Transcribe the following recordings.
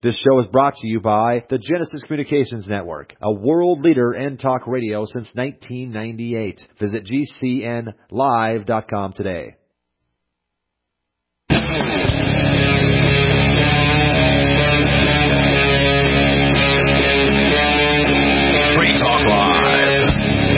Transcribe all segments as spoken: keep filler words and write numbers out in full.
This show is brought to you by the Genesis Communications Network, a world leader in talk radio since nineteen ninety-eight. Visit G C N live dot com today. Free Talk Live.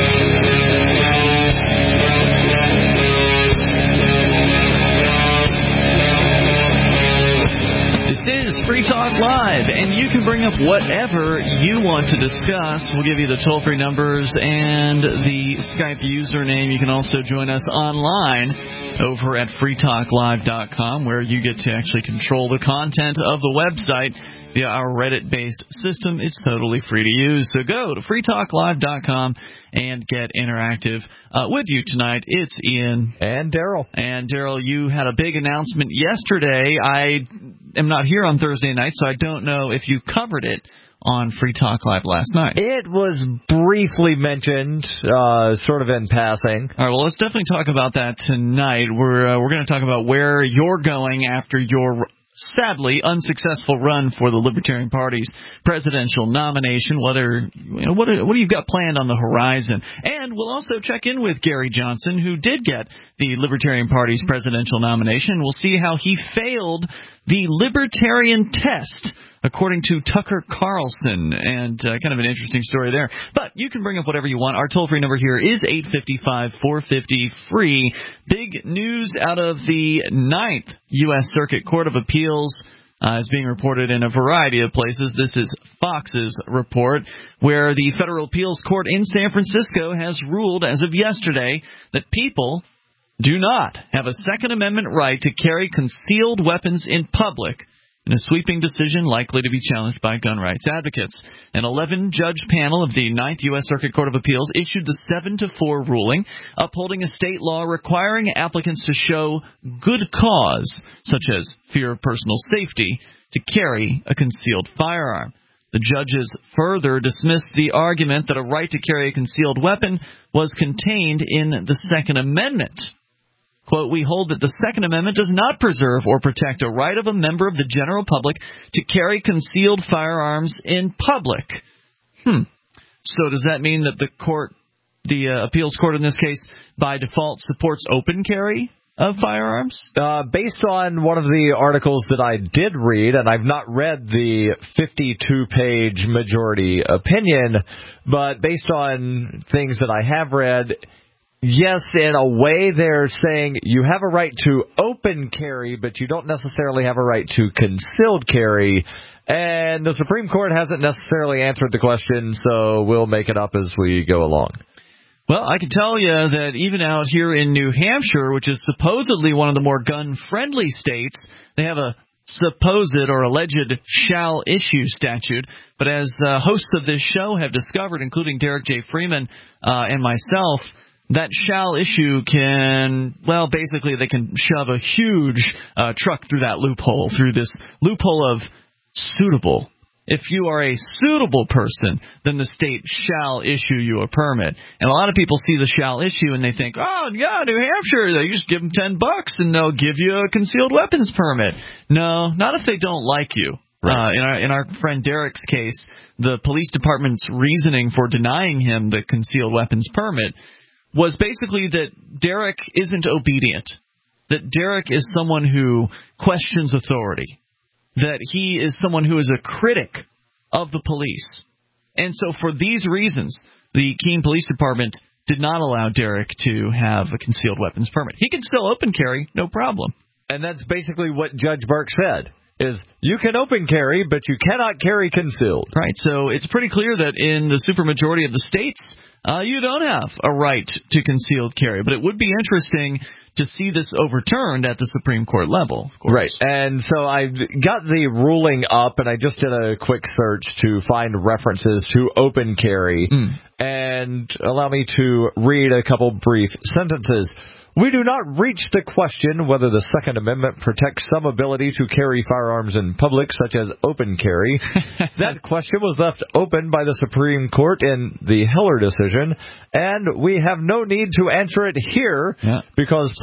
This is Free Talk Live, and you can bring up whatever you want to discuss. We'll give you the toll-free numbers and the Skype username. You can also join us online over at free talk live dot com, where you get to actually control the content of the website via our Reddit-based system. It's totally free to use. So go to free talk live dot com and get interactive. Uh, with you tonight, it's Ian. And Daryl. And Daryl, you had a big announcement yesterday. I am not here on Thursday night, so I don't know if you covered it on Free Talk Live last night. It was briefly mentioned, uh, sort of in passing. All right, well, let's definitely talk about that tonight. We're uh, we're going to talk about where you're going after your sadly unsuccessful run for the Libertarian Party's presidential nomination. Whether you know, what what do you got planned on the horizon? And we'll also check in with Gary Johnson, who did get the Libertarian Party's presidential nomination. We'll see how he failed the Libertarian test, according to Tucker Carlson, and uh, kind of an interesting story there. But you can bring up whatever you want. Our toll-free number here is eight five five, four five zero, free. Big news out of the Ninth U S Circuit Court of Appeals uh, is being reported in a variety of places. This is Fox's report, where the Federal Appeals Court in San Francisco has ruled as of yesterday that people do not have a Second Amendment right to carry concealed weapons in public, in a sweeping decision likely to be challenged by gun rights advocates. An eleven-judge panel of the Ninth U S Circuit Court of Appeals issued the seven to four ruling, upholding a state law requiring applicants to show good cause, such as fear of personal safety, to carry a concealed firearm. The judges further dismissed the argument that a right to carry a concealed weapon was contained in the Second Amendment. Quote, we hold that the Second Amendment does not preserve or protect a right of a member of the general public to carry concealed firearms in public. Hmm. So does that mean that the court, the uh, appeals court in this case, by default supports open carry of firearms? Uh, based on one of the articles that I did read, and I've not read the fifty-two page majority opinion, but based on things that I have read, yes, in a way they're saying you have a right to open carry, but you don't necessarily have a right to concealed carry. And the Supreme Court hasn't necessarily answered the question, so we'll make it up as we go along. Well, I can tell you that even out here in New Hampshire, which is supposedly one of the more gun-friendly states, they have a supposed or alleged shall issue statute. But as uh, hosts of this show have discovered, including Derek J. Freeman uh, and myself, that shall issue can, well, basically they can shove a huge uh, truck through that loophole, through this loophole of suitable. If you are a suitable person, then the state shall issue you a permit. And a lot of people see the shall issue and they think, oh, yeah, New Hampshire, they just give them ten bucks and they'll give you a concealed weapons permit. No, not if they don't like you. Right. Uh, in our in our friend Derek's case, the police department's reasoning for denying him the concealed weapons permit was basically that Derek isn't obedient, that Derek is someone who questions authority, that he is someone who is a critic of the police. And so for these reasons, the Keene Police Department did not allow Derek to have a concealed weapons permit. He can still open carry, no problem. And that's basically what Judge Burke said, is you can open carry, but you cannot carry concealed. Right, so it's pretty clear that in the supermajority of the states, uh, you don't have a right to concealed carry. But it would be interesting to see this overturned at the Supreme Court level, of course. Right, and so I got the ruling up, and I just did a quick search to find references to open carry, mm. and allow me to read a couple brief sentences. We do not reach the question whether the Second Amendment protects some ability to carry firearms in public, such as open carry. That question was left open by the Supreme Court in the Heller decision, and we have no need to answer it here, yeah. because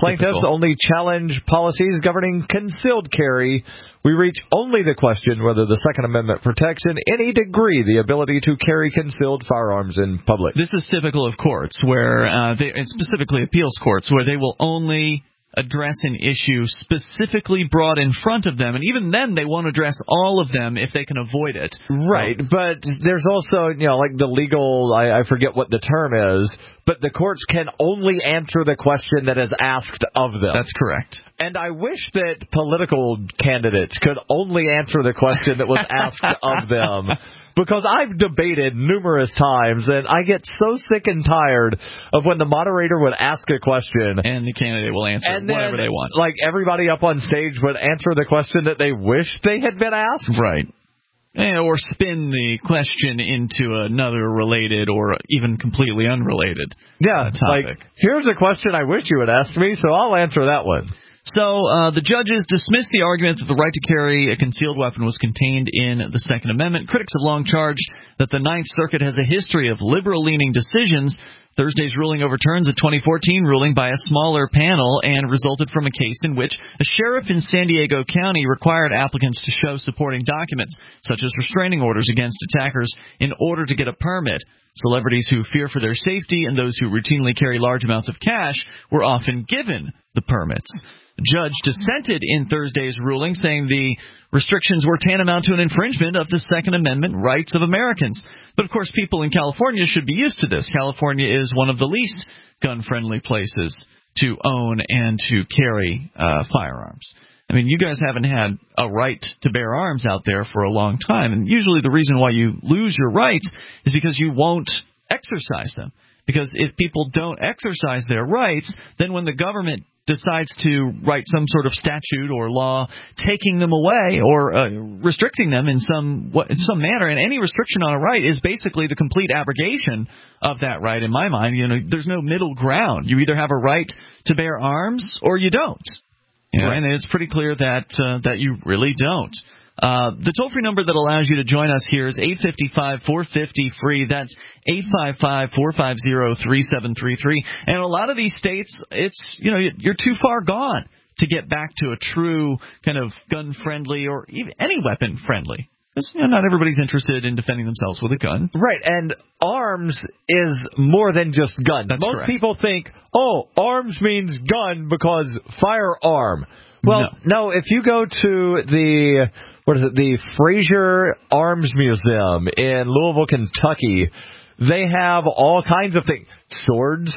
plaintiffs Typical. only challenge policies governing concealed carry. We reach only the question whether the Second Amendment protects in any degree the ability to carry concealed firearms in public. This is typical of courts, where uh, they, and specifically appeals courts, where they will only address an issue specifically brought in front of them, and even then they won't address all of them if they can avoid it. Right, So, but there's also, you know, like the legal, I, I forget what the term is, but the courts can only answer the question that is asked of them. that's correct. And I wish that political candidates could only answer the question that was asked of them. Because I've debated numerous times, and I get so sick and tired of when the moderator would ask a question. And the candidate will answer And then, whatever they want. like, everybody up on stage would answer the question that they wish they had been asked. Right. Eh, or spin the question into another related or even completely unrelated Yeah, uh, topic. like, here's a question I wish you would ask me, so I'll answer that one. So uh, the judges dismissed the argument that the right to carry a concealed weapon was contained in the Second Amendment. Critics have long charged that the Ninth Circuit has a history of liberal-leaning decisions. Thursday's ruling overturns a twenty fourteen ruling by a smaller panel and resulted from a case in which a sheriff in San Diego County required applicants to show supporting documents, such as restraining orders against attackers, in order to get a permit. Celebrities who fear for their safety and those who routinely carry large amounts of cash were often given the permits. The judge dissented in Thursday's ruling, saying the restrictions were tantamount to an infringement of the Second Amendment rights of Americans. But, of course, people in California should be used to this. California is one of the least gun-friendly places to own and to carry uh, firearms. I mean, you guys haven't had a right to bear arms out there for a long time, and usually the reason why you lose your rights is because you won't exercise them. Because if people don't exercise their rights, then when the government decides to write some sort of statute or law taking them away or uh, restricting them in some in some manner, and any restriction on a right is basically the complete abrogation of that right. In my mind, you know, there's no middle ground. You either have a right to bear arms or you don't. You know, and it's pretty clear that uh, that you really don't. Uh, the toll-free number that allows you to join us here is eight five five, four five zero, free. That's eight five five, four five zero, three seven three three. And a lot of these states, it's, you know, you're too far gone to get back to a true kind of gun-friendly or even any weapon-friendly. Because, you know, not everybody's interested in defending themselves with a gun. Right, and arms is more than just gun. That's Most correct. people think, oh, arms means gun because firearm. Well, no. no, if you go to the, what is it, the Fraser Arms Museum in Louisville, Kentucky, they have all kinds of things. Swords,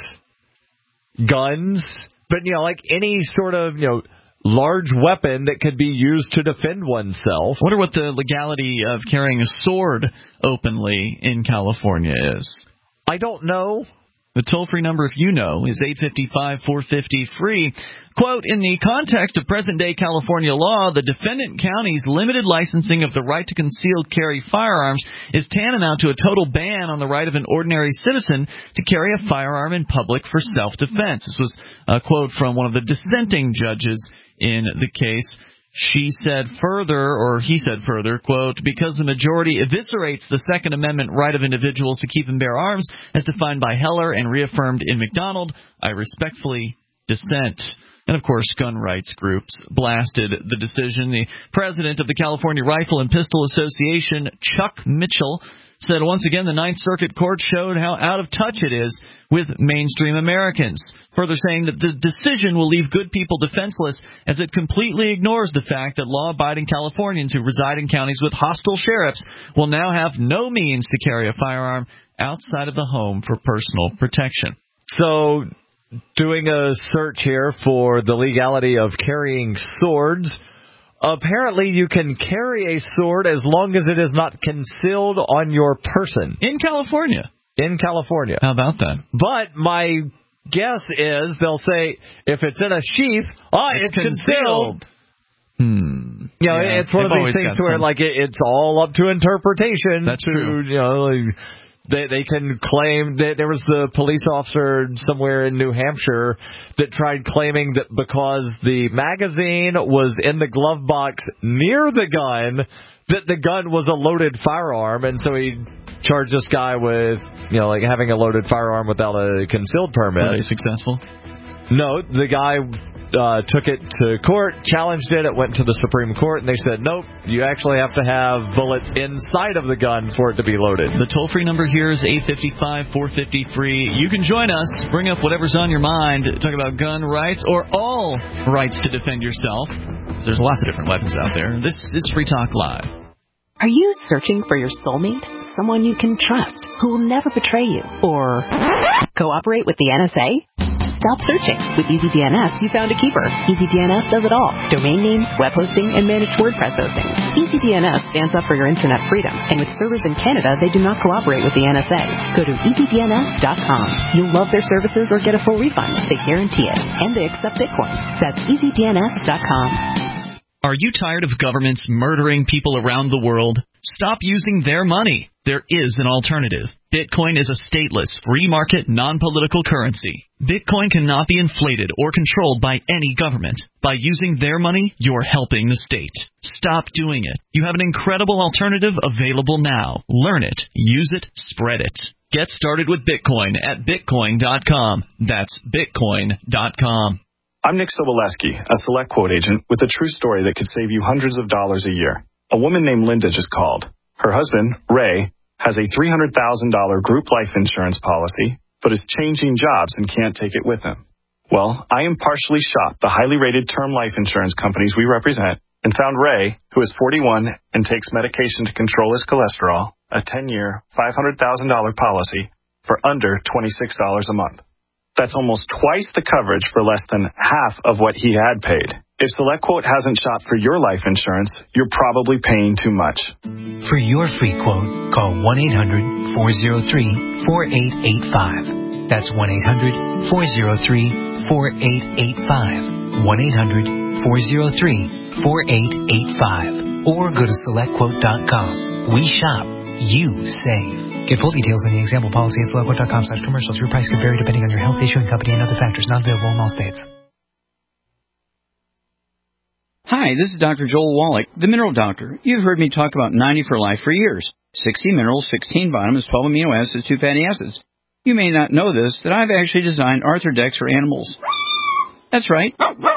guns, but, you know, like any sort of, you know, large weapon that could be used to defend oneself. I wonder what the legality of carrying a sword openly in California is. I don't know. The toll-free number, if you know, is eight five five, four five zero, free. Quote, in the context of present-day California law, the defendant county's limited licensing of the right to concealed carry firearms is tantamount to a total ban on the right of an ordinary citizen to carry a firearm in public for self-defense. This was a quote from one of the dissenting judges in the case. She said further, or he said further, quote, because the majority eviscerates the Second Amendment right of individuals to keep and bear arms as defined by Heller and reaffirmed in McDonald, I respectfully dissent. And, of course, gun rights groups blasted the decision. The president of the California Rifle and Pistol Association, Chuck Mitchell, said once again the Ninth Circuit Court showed how out of touch it is with mainstream Americans, further saying that the decision will leave good people defenseless as it completely ignores the fact that law-abiding Californians who reside in counties with hostile sheriffs will now have no means to carry a firearm outside of the home for personal protection. So, doing a search here for the legality of carrying swords, apparently you can carry a sword as long as it is not concealed on your person. In California. In California. How about that? But my guess is they'll say, if it's in a sheath, ah, it's, it's concealed. concealed. Hmm. You know, yeah, it's one of these things to where, some... like, it, it's all up to interpretation. That's to, true. You know, like, They they can claim that there was the police officer somewhere in New Hampshire that tried claiming that because the magazine was in the glove box near the gun, that the gun was a loaded firearm, and so he charged this guy with, you know, like having a loaded firearm without a concealed permit. Were they successful? No, the guy uh, took it to court, challenged it, it went to the Supreme Court, and they said, nope, you actually have to have bullets inside of the gun for it to be loaded. The toll-free number here is eight five five, four five zero, free. You can join us, bring up whatever's on your mind, talk about gun rights or all rights to defend yourself. There's lots of different weapons out there. This is Free Talk Live. Are you searching for your soulmate? Someone you can trust, who will never betray you, or cooperate with the N S A? Stop searching. With EasyDNS, you found a keeper. EasyDNS does it all. Domain names, web hosting, and managed WordPress hosting. EasyDNS stands up for your internet freedom, and with servers in Canada, they do not cooperate with the N S A. Go to easy D N S dot com. You'll love their services or get a full refund. They guarantee it. And they accept Bitcoin. That's easy D N S dot com. Are you tired of governments murdering people around the world? Stop using their money. There is an alternative. Bitcoin is a stateless, free market, non-political currency. Bitcoin cannot be inflated or controlled by any government. By using their money, you're helping the state. Stop doing it. You have an incredible alternative available now. Learn it, use it, spread it. Get started with Bitcoin at bitcoin dot com. That's bitcoin dot com. I'm Nick Soboleski, a Select Quote agent with a true story that could save you hundreds of dollars a year. A woman named Linda just called. Her husband, Ray, has a three hundred thousand dollars group life insurance policy, but is changing jobs and can't take it with him. Well, I impartially shopped the highly rated term life insurance companies we represent and found Ray, who is forty-one and takes medication to control his cholesterol, a ten-year, five hundred thousand dollars policy for under twenty-six dollars a month. That's almost twice the coverage for less than half of what he had paid. If SelectQuote hasn't shopped for your life insurance, you're probably paying too much. For your free quote, call one eight hundred, four oh three, four eight eight five. That's one eight hundred, four oh three, four eight eight five. one eight hundred, four oh three, four eight eight five. Or go to select quote dot com. We shop. You save. Get full details in the example policy at select quote dot com slash commercials. Your price can vary depending on your health, issuing company, and other factors. Not available in all states. Hi, this is Doctor Joel Wallach, the Mineral Doctor. You've heard me talk about ninety for Life for years. sixty minerals, sixteen vitamins, twelve amino acids, two fatty acids. You may not know this, that I've actually designed Arthrodex for animals. That's right.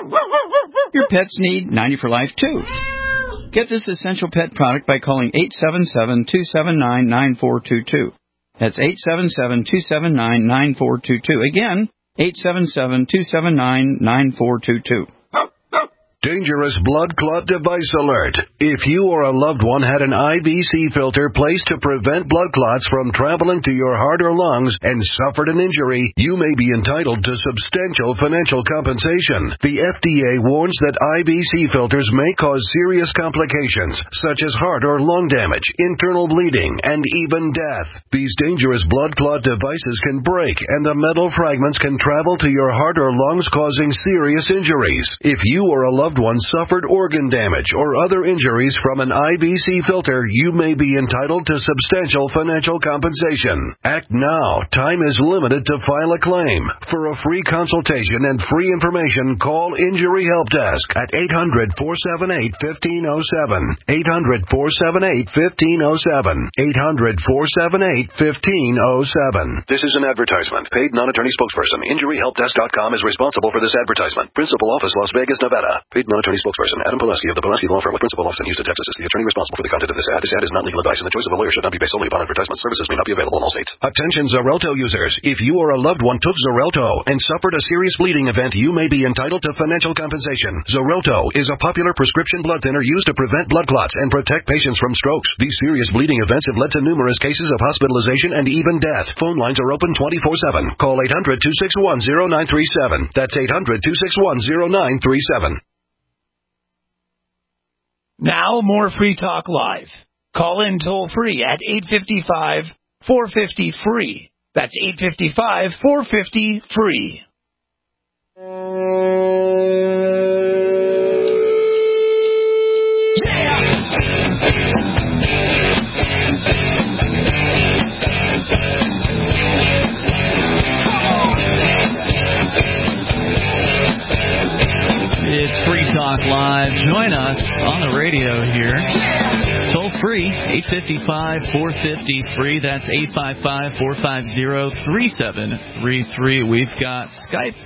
Your pets need ninety for Life, too. Get this essential pet product by calling eight seven seven, two seven nine, nine four two two. That's eight seven seven, two seven nine, nine four two two. Again, eight seven seven, two seven nine, nine four two two. Dangerous blood clot device alert. If you or a loved one had an I V C filter placed to prevent blood clots from traveling to your heart or lungs and suffered an injury, you may be entitled to substantial financial compensation. The F D A warns that I V C filters may cause serious complications, such as heart or lung damage, internal bleeding, and even death. These dangerous blood clot devices can break, and the metal fragments can travel to your heart or lungs, causing serious injuries. If you or a loved one suffered organ damage or other injuries from an I V C filter, you may be entitled to substantial financial compensation. Act now. Time is limited to file a claim. For a free consultation and free information, call Injury Help Desk at eight hundred, four seven eight, one five zero seven. eight hundred, four seven eight, one five zero seven. eight hundred, four seven eight, one five zero seven. This is an advertisement. Paid non-attorney spokesperson. Injury Help Desk dot com is responsible for this advertisement. Principal office, Las Vegas, Nevada. Paid non-attorney spokesperson Adam Pulaski of the Pulaski Law Firm with principal office in Houston, Texas is the attorney responsible for the content of this ad. This ad is not legal advice, and the choice of a lawyer should not be based solely upon advertisement. Services may not be available in all states. Attention Xarelto users. If you or a loved one took Xarelto and suffered a serious bleeding event, you may be entitled to financial compensation. Xarelto is a popular prescription blood thinner used to prevent blood clots and protect patients from strokes. These serious bleeding events have led to numerous cases of hospitalization and even death. Phone lines are open twenty-four seven. Call eight hundred, two six one, zero nine three seven. That's eight hundred, two six one, zero nine three seven. Now more Free Talk Live. Call in toll free at eight five five, four five zero, free. That's eight five five, four five zero, free. It's Free Talk Live. Join us on the radio here. Toll free, eight five five, four five zero, free. That's eight five five, four five zero, three seven three three. We've got Skype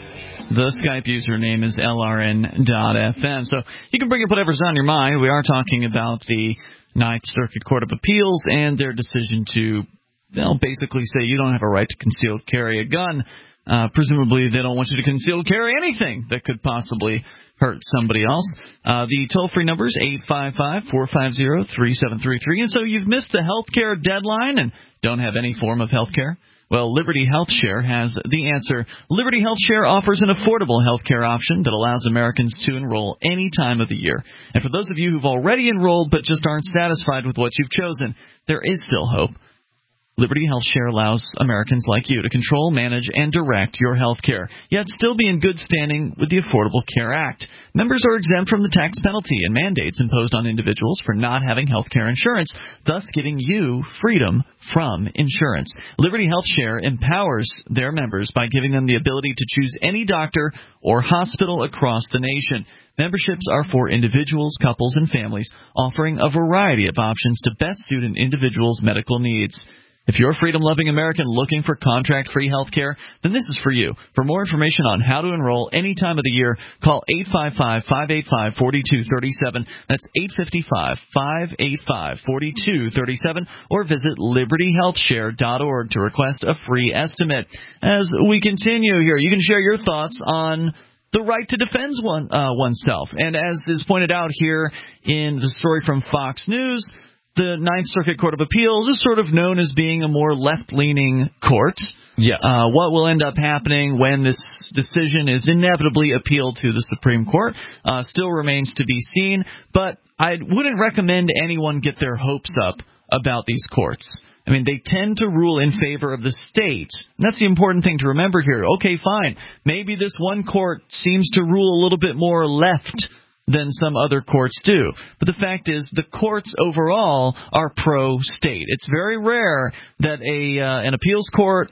The Skype username is L R N dot F M. So you can bring up whatever's on your mind. We are talking about the Ninth Circuit Court of Appeals and their decision to, well, basically say you don't have a right to concealed carry a gun. Uh, presumably they don't want you to concealed carry anything that could possibly hurt somebody else. Uh, the toll-free number is eight five five, four five zero, three seven three three. And so you've missed the health care deadline and don't have any form of health care? Well, Liberty Health Share has the answer. Liberty Health Share offers an affordable health care option that allows Americans to enroll any time of the year. And for those of you who've already enrolled but just aren't satisfied with what you've chosen, there is still hope. Liberty Health Share allows Americans like you to control, manage, and direct your health care, yet still be in good standing with the Affordable Care Act. Members are exempt from the tax penalty and mandates imposed on individuals for not having health care insurance, thus giving you freedom from insurance. Liberty Health Share empowers their members by giving them the ability to choose any doctor or hospital across the nation. Memberships are for individuals, couples, and families, offering a variety of options to best suit an individual's medical needs. If you're a freedom-loving American looking for contract-free health care, then this is for you. For more information on how to enroll any time of the year, call eight five five, five eight five, four two three seven. That's eight five five, five eight five, four two three seven, or visit liberty health share dot org to request a free estimate. As we continue here, you can share your thoughts on the right to defend one, uh, oneself. And as is pointed out here in the story from Fox News, the Ninth Circuit Court of Appeals is sort of known as being a more left-leaning court. Yes. Uh, what will end up happening when this decision is inevitably appealed to the Supreme Court uh, still remains to be seen, but I wouldn't recommend anyone get their hopes up about these courts. I mean, they tend to rule in favor of the state. And that's the important thing to remember here. Okay, fine. Maybe this one court seems to rule a little bit more left than some other courts do. But the fact is, the courts overall are pro-state. It's very rare that a uh, an appeals court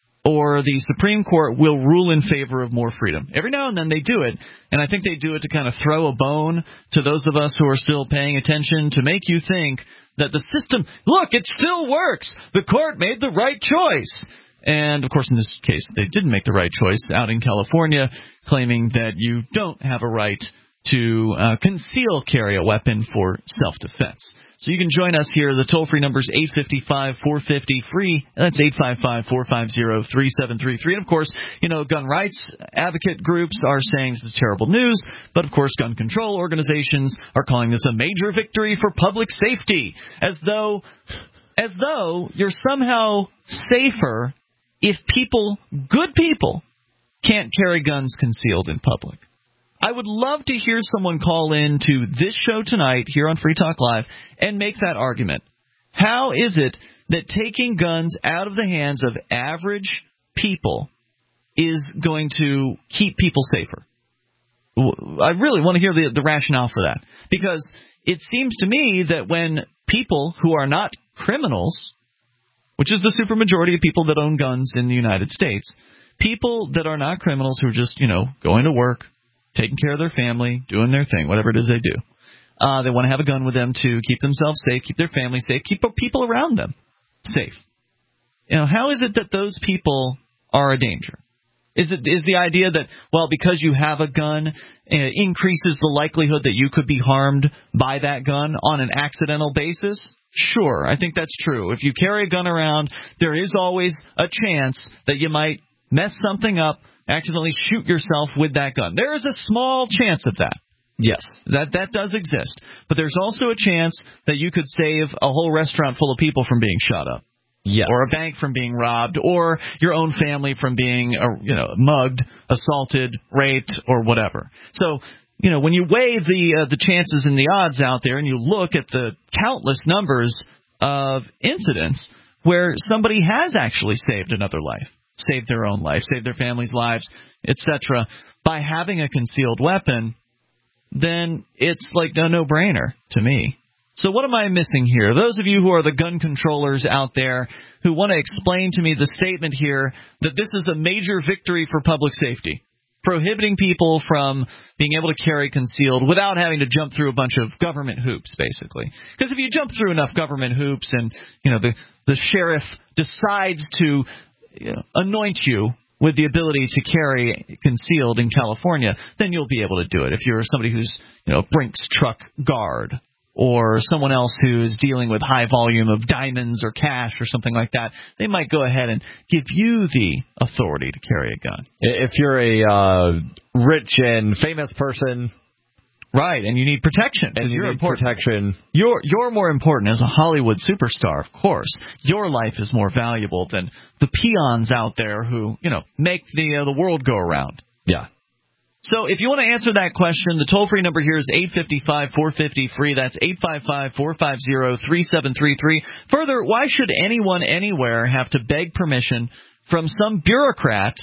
or the Supreme Court will rule in favor of more freedom. Every now and then they do it, and I think they do it to kind of throw a bone to those of us who are still paying attention, to make you think that the system, look, it still works. The court made the right choice. And, of course, in this case, they didn't make the right choice out in California, claiming that you don't have a right to uh, conceal carry a weapon for self-defense. So you can join us here. The toll-free number is eight five five, four five zero, free. That's eight five five, four five zero, three seven three three. And, of course, you know, gun rights advocate groups are saying this is terrible news. But, of course, gun control organizations are calling this a major victory for public safety, as though, as though you're somehow safer if people, good people, can't carry guns concealed in public. I would love to hear someone call in to this show tonight here on Free Talk Live and make that argument. How is it that taking guns out of the hands of average people is going to keep people safer? I really want to hear the, the rationale for that, because it seems to me that when people who are not criminals, which is the supermajority of people that own guns in the United States, people that are not criminals who are just, you know, going to work, taking care of their family, doing their thing, whatever it is they do. Uh, they want to have a gun with them to keep themselves safe, keep their family safe, keep people around them safe. You know, how is it that those people are a danger? Is it is the idea that, well, because you have a gun, uh, increases the likelihood that you could be harmed by that gun on an accidental basis? Sure, I think that's true. If you carry a gun around, there is always a chance that you might mess something up, accidentally shoot yourself with that gun. There is a small chance of that. Yes, that that does exist. But there's also a chance that you could save a whole restaurant full of people from being shot up. Yes. Or a bank from being robbed, or your own family from being, uh, you know, mugged, assaulted, raped, or whatever. So, you know, when you weigh the uh, the chances and the odds out there, and you look at the countless numbers of incidents where somebody has actually saved another life, saved their own life, saved their family's lives, et cetera, by having a concealed weapon, then it's like a no-brainer to me. So what am I missing here? Those of you who are the gun controllers out there who want to explain to me the statement here that this is a major victory for public safety, prohibiting people from being able to carry concealed without having to jump through a bunch of government hoops, basically. Because if you jump through enough government hoops and, you know, the, the sheriff decides to, you know, anoint you with the ability to carry concealed in California, then you'll be able to do it. If you're somebody who's, you know, Brinks truck guard, or someone else who is dealing with high volume of diamonds or cash or something like that, they might go ahead and give you the authority to carry a gun. If you're a uh, rich and famous person, right, and you need protection, and you you're need important. protection, you're you're more important as a Hollywood superstar, of course. Your life is more valuable than the peons out there who, you know, make the uh, the world go around. Yeah. So if you want to answer that question, the toll-free number here is eight five five, four five zero, free. That's eight five five, four five zero, three seven three three. Further, why should anyone anywhere have to beg permission from some bureaucrat?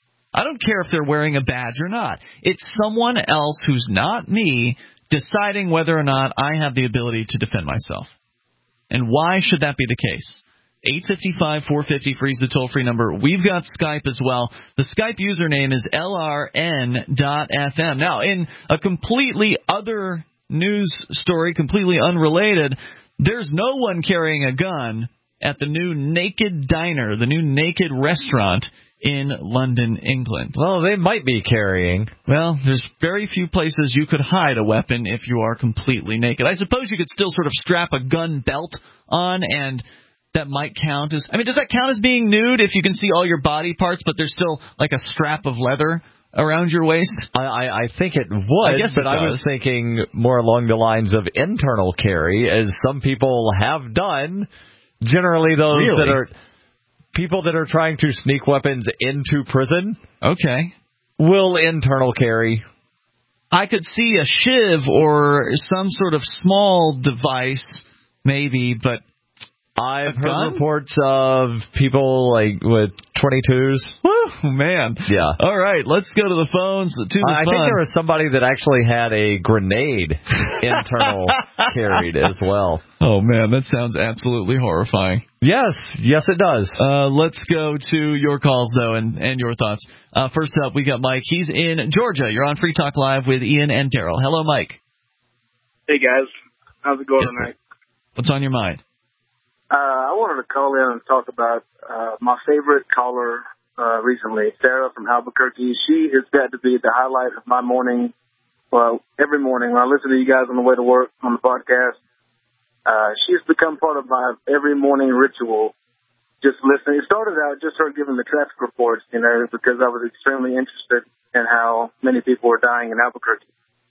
I don't care if they're wearing a badge or not. It's someone else who's not me deciding whether or not I have the ability to defend myself. And why should that be the case? eight five five, four five zero, free is the toll-free number. We've got Skype as well. The Skype username is L R N dot F M. Now, in a completely other news story, completely unrelated, there's no one carrying a gun at the new Naked Diner, the new Naked restaurant in London, England. Well, they might be carrying. Well, there's very few places you could hide a weapon if you are completely naked. I suppose you could still sort of strap a gun belt on, and that might count as... I mean, does that count as being nude if you can see all your body parts, but there's still like a strap of leather around your waist? I, I, I think it would, I guess but it I was thinking more along the lines of internal carry, as some people have done. Generally, those really? that are... people that are trying to sneak weapons into prison, okay, will internal carry. I could see a shiv or some sort of small device, maybe, but I've heard gun? reports of people like with twenty-twos. Woo, man. Yeah. All right, let's go to the phones. To the I fun. think there was somebody that actually had a grenade internal carried as well. Oh, man, that sounds absolutely horrifying. Yes, yes, it does. Uh, let's go to your calls, though, and, and your thoughts. Uh, first up, we got Mike. He's in Georgia. You're on Free Talk Live with Ian and Daryl. Hello, Mike. Hey, guys. How's it going yes, tonight? What's on your mind? Uh, I wanted to call in and talk about uh, my favorite caller uh, recently, Sarah from Albuquerque. She has got to be the highlight of my morning. Well, every morning when I listen to you guys on the way to work on the podcast, uh, she's become part of my every morning ritual. Just listening. It started out just her giving the traffic reports, you know, because I was extremely interested in how many people were dying in Albuquerque.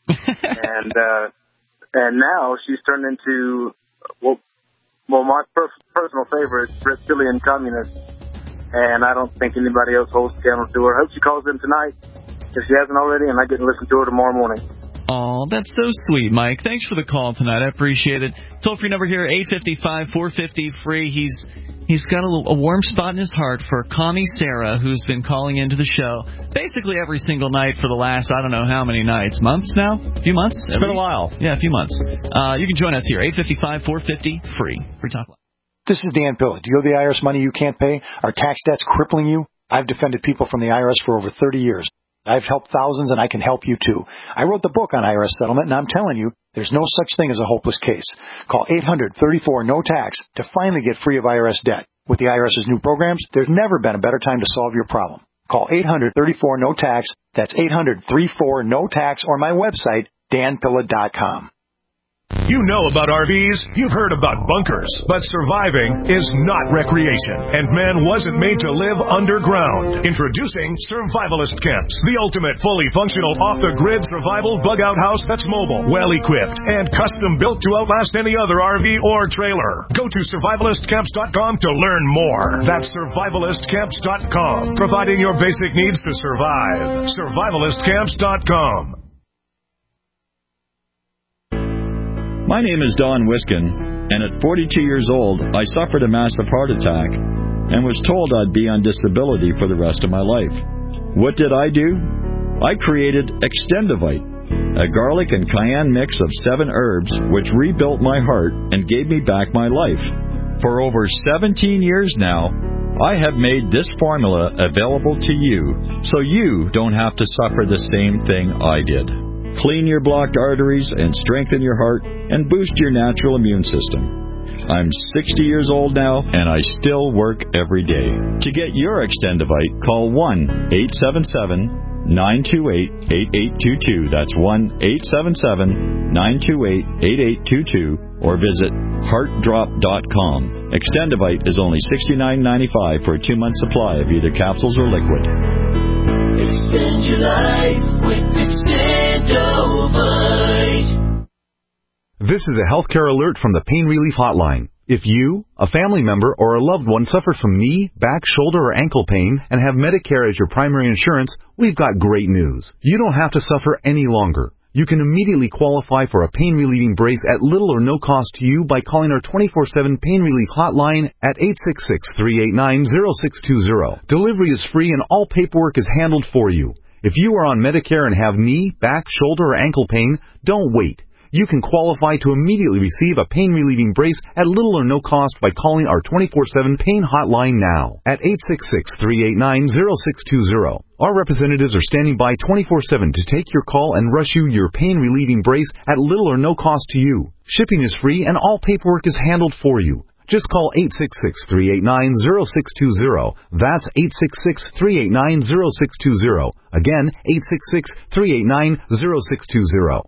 and uh, and now she's turned into, well, Well, my per- personal favorite, reptilian communist, and I don't think anybody else holds the candle to her. I hope she calls in tonight, if she hasn't already, and I get to listen to her tomorrow morning. Oh, that's so sweet, Mike. Thanks for the call tonight. I appreciate it. Toll-free number here, eight five five, four five zero, free. He's He's got a, little, a warm spot in his heart for Commie Sarah, who's been calling into the show basically every single night for the last, I don't know how many nights. Months now? A few months? It's been a while. Yeah, a few months. Uh, you can join us here, eight five five, four five zero, free. Free Talk Live. This is Dan Pilla. Do you owe the I R S money you can't pay? Are tax debts crippling you? I've defended people from the I R S for over thirty years. I've helped thousands, and I can help you, too. I wrote the book on I R S settlement, and I'm telling you, there's no such thing as a hopeless case. Call eight hundred, thirty-four, no tax to finally get free of I R S debt. With the IRS's new programs, there's never been a better time to solve your problem. Call eight hundred, thirty-four, no tax. That's eight hundred, thirty-four, no tax, or my website, dan pilla dot com. You know about R Vs, you've heard about bunkers, but surviving is not recreation, and man wasn't made to live underground. Introducing Survivalist Camps, the ultimate fully functional off-the-grid survival bug-out house that's mobile, well-equipped, and custom-built to outlast any other R V or trailer. Go to survivalist camps dot com to learn more. That's survivalist camps dot com, providing your basic needs to survive. survivalist camps dot com. My name is Don Wiskin, and at forty-two years old, I suffered a massive heart attack and was told I'd be on disability for the rest of my life. What did I do? I created Extendivite, a garlic and cayenne mix of seven herbs which rebuilt my heart and gave me back my life. For over seventeen years now, I have made this formula available to you so you don't have to suffer the same thing I did. Clean your blocked arteries and strengthen your heart and boost your natural immune system. I'm sixty years old now, and I still work every day. To get your Extendivite, call one eight seven seven, nine two eight, eight eight two two. That's one eight seven seven, nine two eight, eight eight two two, or visit heart drop dot com. Extendivite is only sixty-nine ninety-five for a two-month supply of either capsules or liquid. Extend your life with Extendovite. This is a healthcare alert from the Pain Relief Hotline. If you, a family member, or a loved one suffers from knee, back, shoulder, or ankle pain and have Medicare as your primary insurance, we've got great news. You don't have to suffer any longer. You can immediately qualify for a pain-relieving brace at little or no cost to you by calling our twenty-four seven Pain Relief Hotline at eight six six, three eight nine, zero six two zero. Delivery is free and all paperwork is handled for you. If you are on Medicare and have knee, back, shoulder, or ankle pain, don't wait. You can qualify to immediately receive a pain-relieving brace at little or no cost by calling our twenty-four seven Pain Hotline now at eight six six, three eight nine, zero six two zero. Our representatives are standing by twenty-four seven to take your call and rush you your pain-relieving brace at little or no cost to you. Shipping is free and all paperwork is handled for you. Just call eight six six, three eight nine, zero six two zero. That's eight six six, three eight nine, zero six two zero. Again, eight six six, three eight nine, zero six two zero.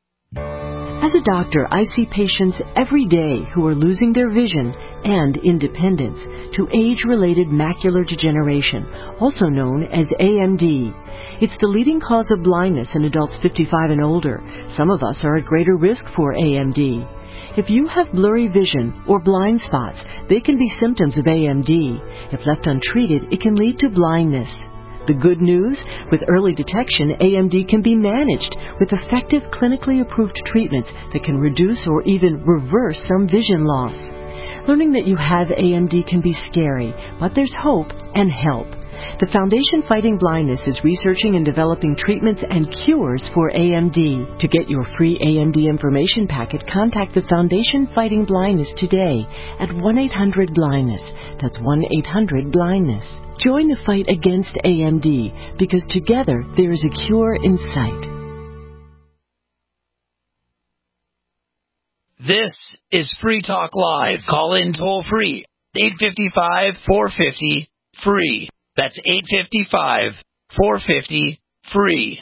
As a doctor, I see patients every day who are losing their vision and independence to age-related macular degeneration, also known as A M D. It's the leading cause of blindness in adults fifty-five and older. Some of us are at greater risk for A M D. If you have blurry vision or blind spots, they can be symptoms of A M D. If left untreated, it can lead to blindness. The good news? With early detection, A M D can be managed with effective clinically approved treatments that can reduce or even reverse some vision loss. Learning that you have A M D can be scary, but there's hope and help. The Foundation Fighting Blindness is researching and developing treatments and cures for A M D. To get your free A M D information packet, contact the Foundation Fighting Blindness today at one eight hundred blindness. That's one eight hundred blindness. Join the fight against A M D, because together there is a cure in sight. This is Free Talk Live. Call in toll free. eight five five, four five zero, free. That's eight five five, four five zero, free.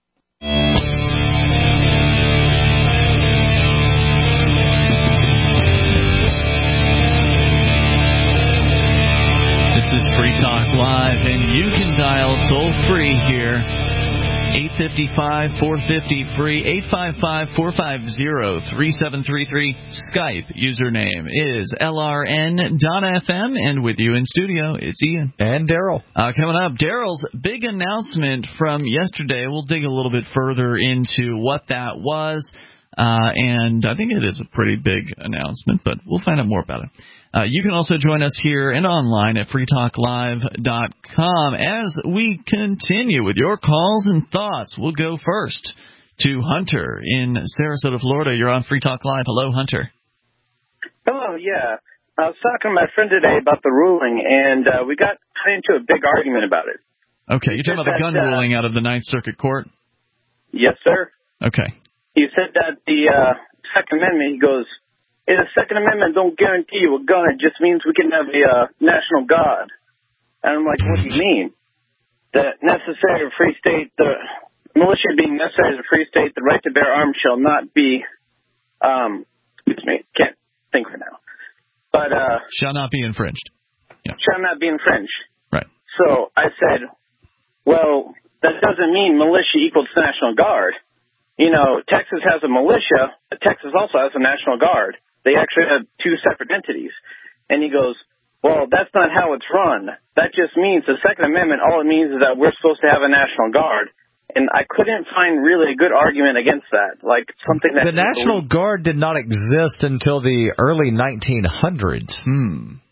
This is Free Talk Live, and you can dial toll-free here, eight five five, four five zero, free, eight five five, four five zero, three seven three three. Skype username is L R N dot F M, and with you in studio, it's Ian. And Daryl. Uh, coming up, Daryl's big announcement from yesterday. We'll dig a little bit further into what that was, uh, and I think it is a pretty big announcement, but we'll find out more about it. Uh, you can also join us here and online at free talk live dot com as we continue with your calls and thoughts. We'll go first to Hunter in Sarasota, Florida. You're on Free Talk Live. Hello, Hunter. Hello, yeah. I was talking to my friend today about the ruling, and uh, we got into a big argument about it. Okay, you're talking about the gun that, uh, ruling out of the Ninth Circuit Court? Yes, sir. Okay. He said that the uh, Second Amendment, he goes, hey, the Second Amendment don't guarantee you a gun. It just means we can have a uh, national guard. And I'm like, what do you mean? The necessary free state, the militia being necessary as a free state, the right to bear arms shall not be, um, excuse me, can't think right now. But, uh. Shall not be infringed. Yeah. Shall not be infringed. Right. So I said, well, that doesn't mean militia equals National Guard. You know, Texas has a militia, but Texas also has a National Guard. They actually have two separate entities. And he goes, well, that's not how it's run. That just means the Second Amendment, all it means is that we're supposed to have a National Guard. And I couldn't find really a good argument against that. Like something that the National believe. Guard did not exist until the early nineteen hundreds. Hmm.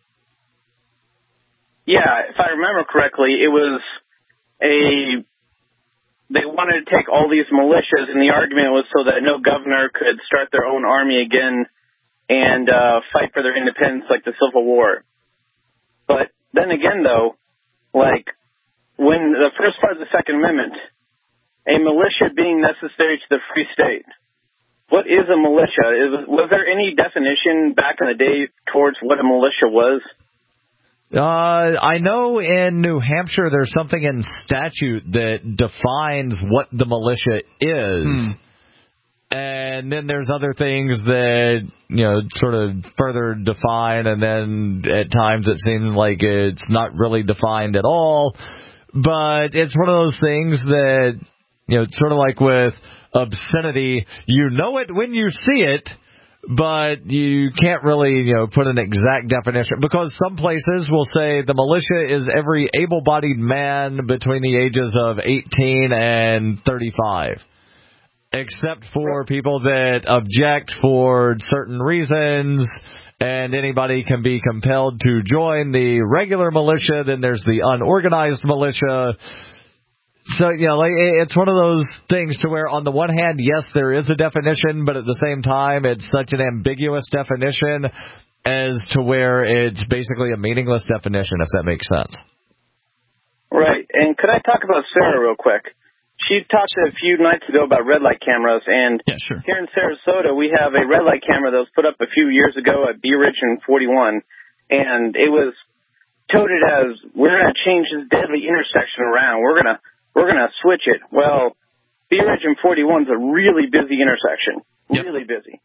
Yeah, if I remember correctly, it was a... They wanted to take all these militias, and the argument was so that no governor could start their own army again and uh, fight for their independence like the Civil War. But then again, though, like when the first part of the Second Amendment, a militia being necessary to the free state, what is a militia? Is, was there any definition back in the day towards what a militia was? Uh, I know in New Hampshire there's something in statute that defines what the militia is. Hmm. And then there's other things that, you know, sort of further define, and then at times it seems like it's not really defined at all. But it's one of those things that, you know, it's sort of like with obscenity, you know it when you see it, but you can't really, you know, put an exact definition, because some places will say the militia is every able-bodied man between the ages of eighteen and thirty-five. Except for people that object for certain reasons, and anybody can be compelled to join the regular militia. Then there's the unorganized militia. So, you know, like, it's one of those things to where, on the one hand, yes, there is a definition, but at the same time, it's such an ambiguous definition as to where it's basically a meaningless definition, if that makes sense. Right. And could I talk about Sarah real quick? She talked a few nights ago about red light cameras, and yeah, sure. Here in Sarasota, we have a red light camera that was put up a few years ago at Bee Ridge and forty-one, and it was touted as, we're going to change this deadly intersection around. We're going to we're going to switch it. Well, Bee Ridge and forty-one is a really busy intersection, yep. really busy.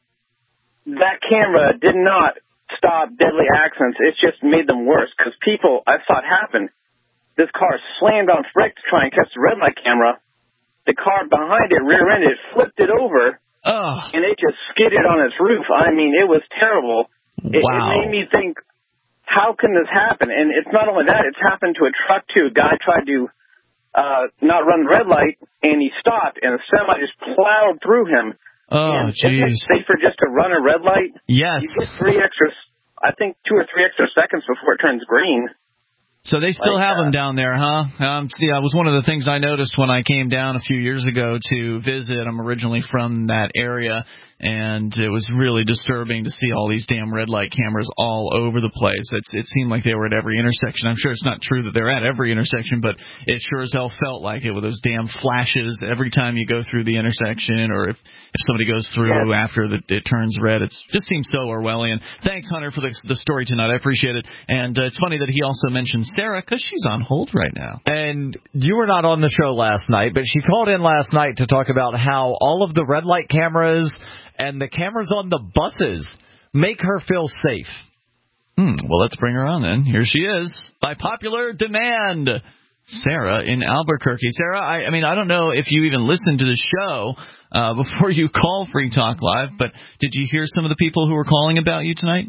That camera did not stop deadly accidents. It just made them worse, because people, I saw it happen. This car slammed on brakes to try and catch the red light camera. The car behind it rear-ended, flipped it over, oh. and it just skidded on its roof. I mean, it was terrible. It, wow. it made me think, how can this happen? And it's not only that, it's happened to a truck, too. A guy tried to uh, not run the red light, and he stopped, and a semi just plowed through him. Oh, jeez. Isn't it safer just to run a red light? Yes. You get three extra, I think two or three extra seconds before it turns green. So they still like, have uh, them down there, huh? Um, yeah, it was one of the things I noticed when I came down a few years ago to visit. I'm originally from that area, and it was really disturbing to see all these damn red light cameras all over the place. It's, it seemed like they were at every intersection. I'm sure it's not true that they're at every intersection, but it sure as hell felt like it with those damn flashes every time you go through the intersection, or if, if somebody goes through yeah. after the, it turns red. It just seems so Orwellian. Thanks, Hunter, for the, the story tonight. I appreciate it. And uh, it's funny that he also mentioned Sarah, because she's on hold right now. And you were not on the show last night, but she called in last night to talk about how all of the red light cameras and the cameras on the buses make her feel safe. Hmm. Well, let's bring her on then. Here she is, by popular demand, Sarah in Albuquerque. Sarah, I, I mean, I don't know if you even listened to the show uh, before you call Free Talk Live, but did you hear some of the people who were calling about you tonight?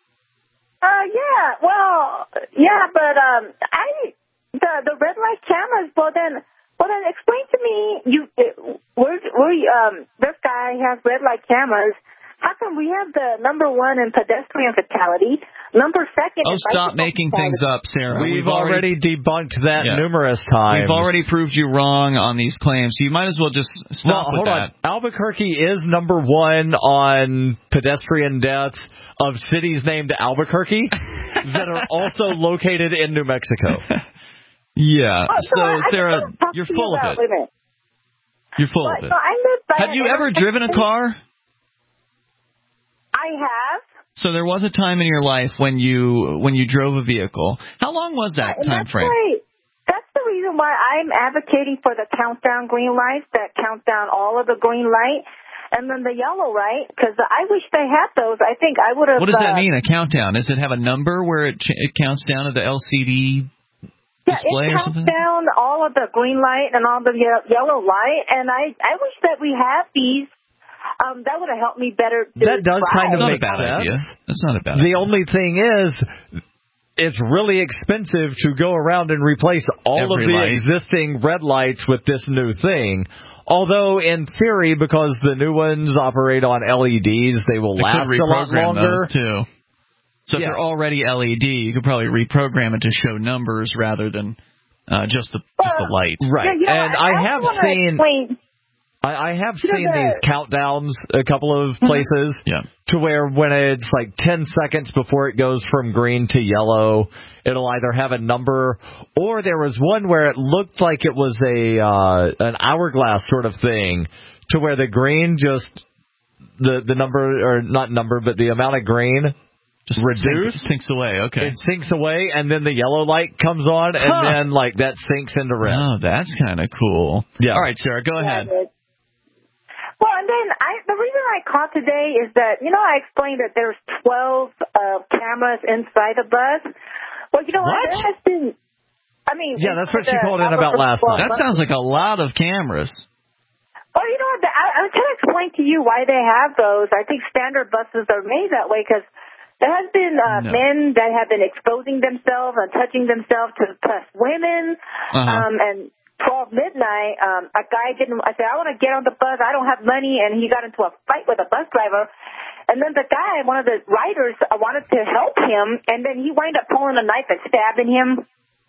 Uh, yeah, well, yeah, but um, I the the red light cameras. Well, then, well then, explain to me. You, we're we um, this guy has red light cameras. How come we have the number one in pedestrian fatality, number second? Oh, in stop making fatality. things up, Sarah. We've, We've already, already debunked that yeah. numerous times. We've already proved you wrong on these claims, so you might as well just stop well, with hold that. On. Albuquerque is number one on pedestrian deaths of cities named Albuquerque that are also located in New Mexico. Yeah. Oh, so, so Sarah, you're full you of it. it. You're full but, of it. So I live by Have you ever driven a car? I have. So there was a time in your life when you when you drove a vehicle. How long was that and time that's frame? Right. That's the reason why I'm advocating for the countdown green lights that count down all of the green light, and then the yellow light, because I wish they had those. I think I would have. What does uh, that mean? A countdown? Does it have a number where it ch- it counts down to the L C D display yeah, it or something? counts down all of the green light and all the ye- yellow light, and I I wish that we have these. Um, that would have helped me better. That does drive. kind of That's make not a bad sense. idea. That's not a bad The idea. only thing is, it's really expensive to go around and replace all Every of the light. existing red lights with this new thing. Although, in theory, because the new ones operate on L E Ds, they will They last could a lot reprogram longer. those too. So if Yeah. they're already L E D, you could probably reprogram it to show numbers rather than uh, just the just the light. Right. Yeah, you know, and I, I, I have wanna seen. explain. I, I have You know, seen the- these countdowns a couple of places Yeah. to where when it's like ten seconds before it goes from green to yellow, it'll either have a number, or there was one where it looked like it was a uh, an hourglass sort of thing, to where the green just the the number, or not number, but the amount of green just reduce. Sinks, sinks away, okay. It sinks away, and then the yellow light comes on, and Huh. then, like, that sinks into red. Oh, that's kind of cool. Yeah. All right, Sarah, go ahead. Well, and then I, the reason I called today is that, you know, I explained that there's twelve uh, cameras inside the bus. Well, you know what? There has been, I mean... Yeah, that's what she called in about last night. That sounds like a lot of cameras. Well, you know what? I, I was going to explain to you why they have those. I think standard buses are made that way because there has been uh, No. men that have been exposing themselves and touching themselves to plus women. Uh-huh. Um, and twelve midnight, um, a guy didn't, I said, I want to get on the bus. I don't have money. And he got into a fight with a bus driver. And then the guy, one of the riders, uh, wanted to help him. And then he wound up pulling a knife and stabbing him.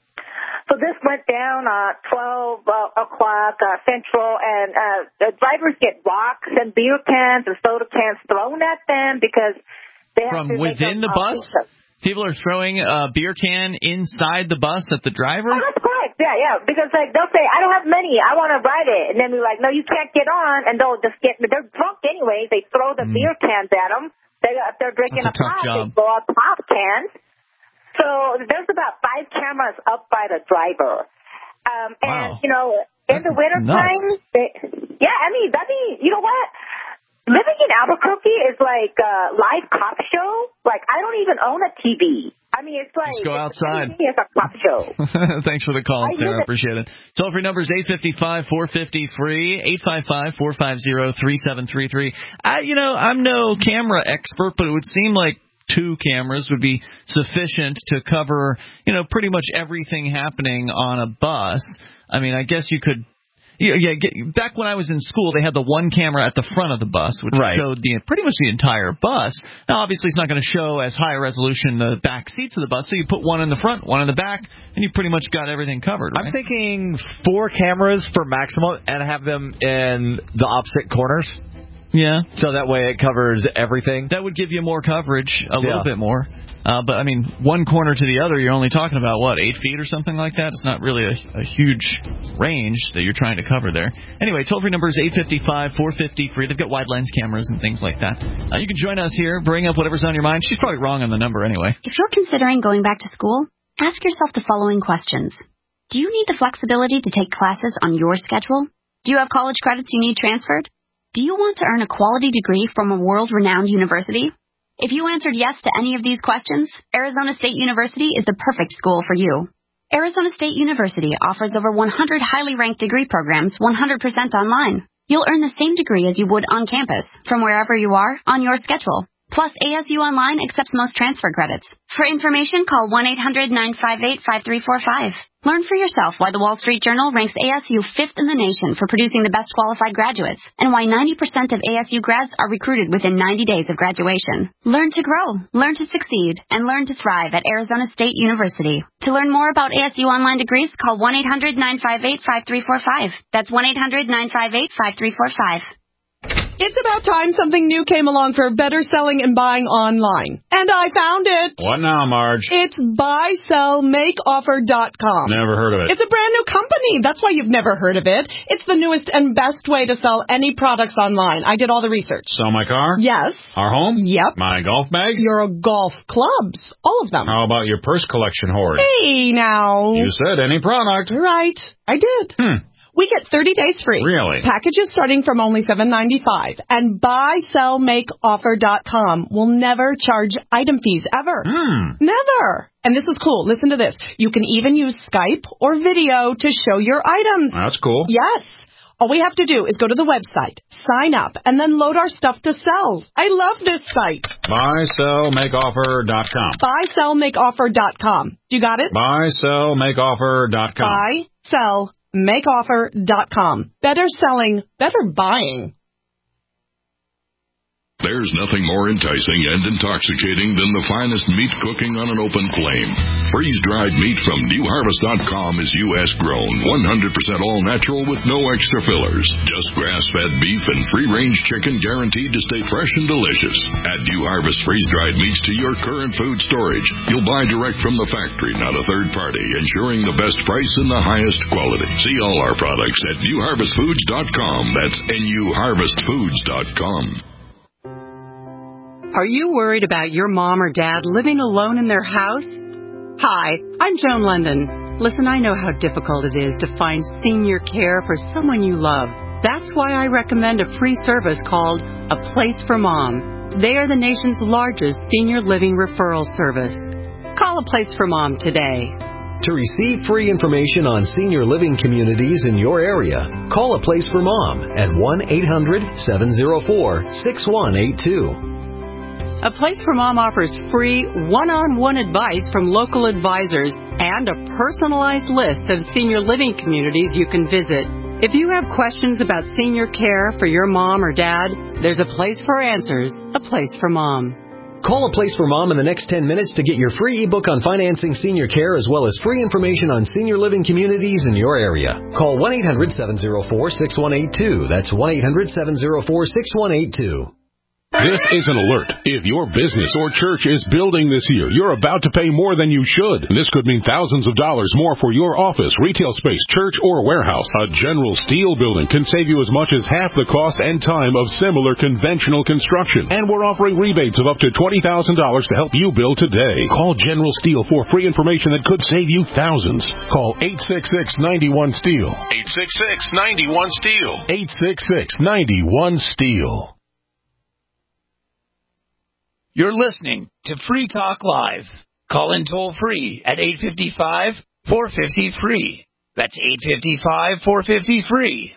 So this went down uh, twelve o'clock uh, Central, and uh, the drivers get rocks and beer cans and soda cans thrown at them because they have From to make within them, the uh, bus? People are throwing a beer can inside the bus at the driver? Oh, that's correct. Yeah, yeah. Because like they'll say, I don't have money, I want to ride it, and then we're like, no, you can't get on, and they'll just get. They're drunk anyway. They throw the mm. beer cans at them. They if they're drinking That's a, a pop, job. they throw out pop cans. So there's about five cameras up by the driver, um, and wow. you know, in that's the wintertime, they, yeah, I mean, I mean, you know what? Living in Albuquerque is like a live cop show. Like, I don't even own a T V. I mean, it's like... Just go outside. It's a cop show. Thanks for the call, I Sarah. it. Appreciate it. Toll-free number is eight five five, four five zero, free, eight five five, four five zero, three seven three three. I, you know, I'm no camera expert, but it would seem like two cameras would be sufficient to cover, you know, pretty much everything happening on a bus. I mean, I guess you could... Yeah, yeah. Get, back when I was in school, they had the one camera at the front of the bus, which right. showed the pretty much the entire bus. Now, obviously, it's not going to show as high a resolution the back seats of the bus, so you put one in the front, one in the back, and you pretty much got everything covered. Right? I'm thinking four cameras for maximum, and have them in the opposite corners. Yeah. So that way it covers everything. That would give you more coverage, a yeah. little bit more. Uh, but, I mean, one corner to the other, you're only talking about, what, eight feet or something like that? It's not really a, a huge range that you're trying to cover there. Anyway, toll-free number is eight five five, four five zero, free. They've got wide lens cameras and things like that. Uh, you can join us here, bring up whatever's on your mind. She's probably wrong on the number anyway. If you're considering going back to school, ask yourself the following questions. Do you need the flexibility to take classes on your schedule? Do you have college credits you need transferred? Do you want to earn a quality degree from a world-renowned university? If you answered yes to any of these questions, Arizona State University is the perfect school for you. Arizona State University offers over one hundred highly ranked degree programs one hundred percent online. You'll earn the same degree as you would on campus, from wherever you are, on your schedule. Plus, A S U Online accepts most transfer credits. For information, call one eight hundred, nine five eight, five three four five. Learn for yourself why the Wall Street Journal ranks A S U fifth in the nation for producing the best qualified graduates, and why ninety percent of A S U grads are recruited within ninety days of graduation. Learn to grow, learn to succeed, and learn to thrive at Arizona State University. To learn more about A S U Online degrees, call one eight hundred, nine five eight, five three four five. That's one eight hundred, nine five eight, five three four five. It's about time something new came along for better selling and buying online. And I found it. What now, Marge? It's buy sell make offer dot com. Never heard of it. It's a brand new company. That's why you've never heard of it. It's the newest and best way to sell any products online. I did all the research. Sell my car? Yes. Our home? Yep. My golf bag? Your golf clubs. All of them. How about your purse collection hoard? Hey, now. You said any product. Right. I did. Hmm. We get thirty days free. Really? Packages starting from only seven ninety-five. And buy sell make offer dot com will never charge item fees ever. Hmm. Never. And this is cool. Listen to this. You can even use Skype or video to show your items. That's cool. Yes. All we have to do is go to the website, sign up, and then load our stuff to sell. I love this site. buy sell make offer dot com. buy sell make offer dot com. You got it? buy sell make offer dot com. buy sell make offer dot com. Better selling, better buying. There's nothing more enticing and intoxicating than the finest meat cooking on an open flame. Freeze-dried meat from new harvest dot com is U S grown, one hundred percent all natural with no extra fillers. Just grass-fed beef and free-range chicken guaranteed to stay fresh and delicious. Add New Harvest freeze-dried meats to your current food storage. You'll buy direct from the factory, not a third party, ensuring the best price and the highest quality. See all our products at new harvest foods dot com. That's N U harvest foods dot com. Are you worried about your mom or dad living alone in their house? Hi, I'm Joan London. Listen, I know how difficult it is to find senior care for someone you love. That's why I recommend a free service called A Place for Mom. They are the nation's largest senior living referral service. Call A Place for Mom today. To receive free information on senior living communities in your area, call A Place for Mom at one eight hundred seven oh four six one eight two. A Place for Mom offers free one-on-one advice from local advisors and a personalized list of senior living communities you can visit. If you have questions about senior care for your mom or dad, there's a place for answers, A Place for Mom. Call A Place for Mom in the next ten minutes to get your free ebook on financing senior care as well as free information on senior living communities in your area. Call one eight hundred seven oh four six one eight two. That's one eight hundred seven oh four six one eight two. This is an alert. If your business or church is building this year, you're about to pay more than you should. This could mean thousands of dollars more for your office, retail space, church, or warehouse. A General Steel building can save you as much as half the cost and time of similar conventional construction. And we're offering rebates of up to twenty thousand dollars to help you build today. Call General Steel for free information that could save you thousands. Call eight six six, nine one, STEEL. eight six six, nine one, STEEL. eight six six, nine one, STEEL. You're listening to Free Talk Live. Call in toll free at eight five five, four five zero, free. That's eight five five, four five zero, free.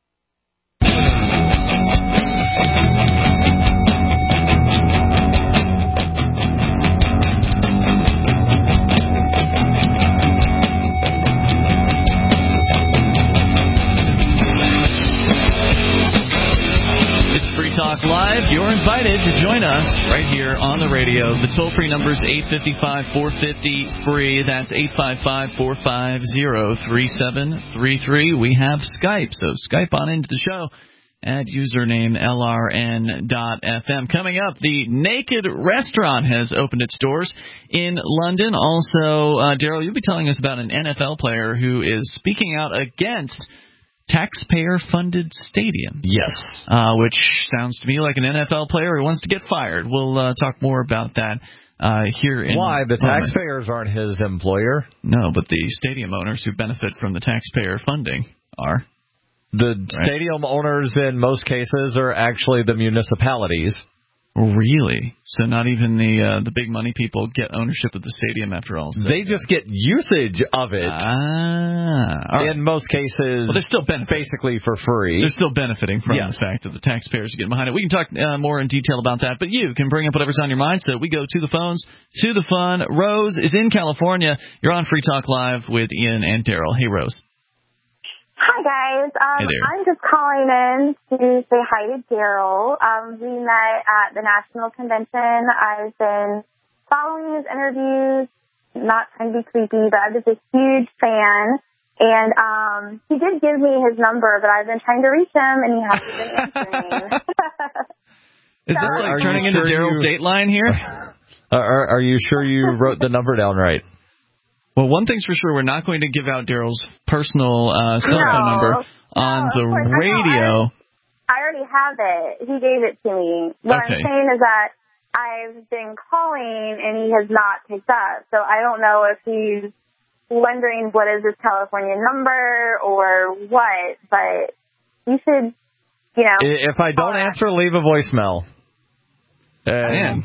Free Talk Live. You're invited to join us right here on the radio. The toll-free number is eight five five, four five zero, free. That's eight five five, four five zero, three seven three three. We have Skype, so Skype on into the show at username L R N dot F M. Coming up, the Naked Restaurant has opened its doors in London. Also, uh, Daryl, you'll be telling us about an N F L player who is speaking out against taxpayer-funded stadium. Yes. Uh, which sounds to me like an N F L player who wants to get fired. We'll uh, talk more about that uh, here in Why? The moments. taxpayers aren't his employer? No, but the stadium owners who benefit from the taxpayer funding are. The right? stadium owners in most cases are actually the municipalities. Really? So not even the uh, the big money people get ownership of the stadium after all? They just get usage of it. Ah, all right. In most cases, well, they're still benefiting. Basically for free. They're still benefiting from yes. the fact that the taxpayers are getting behind it. We can talk uh, more in detail about that, but you can bring up whatever's on your mind. So we go to the phones, to the fun. Rose is in California. You're on Free Talk Live with Ian and Daryl. Hey, Rose. Hi, guys. Um, hey there. I'm just calling in to say hi to Daryl. Um, we met at the National Convention. I've been following his interviews, not trying to be creepy, but I'm just a huge fan. And um, he did give me his number, but I've been trying to reach him, and he hasn't been answering. Is this so, like turning into sure Daryl's you... Dateline here? Are, are you sure you wrote the number down right? Well, one thing's for sure, we're not going to give out Daryl's personal uh, cell phone no, number no, on the course, radio. I, I already have it. He gave it to me. What okay. I'm saying is that I've been calling, and he has not picked up. So I don't know if he's wondering what is his California number or what, but you should, you know. If I don't answer, leave a voicemail. Man.